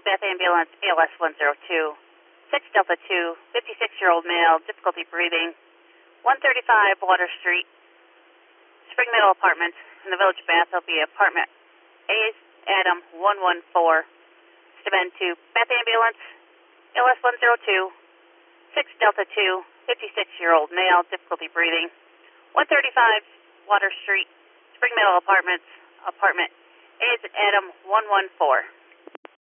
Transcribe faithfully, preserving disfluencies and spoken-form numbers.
Beth Ambulance, A L S one zero two, six Delta two, fifty-six-year-old male, difficulty breathing, one thirty-five Water Street, Spring Meadow Apartments, in the Village of Bath. Will be apartment A, Adam one one four, Steven to Beth Ambulance, A L S one zero two, six Delta two, fifty-six-year-old male, difficulty breathing, one thirty-five Water Street, Spring Meadow Apartments, apartment A is Adam one one four.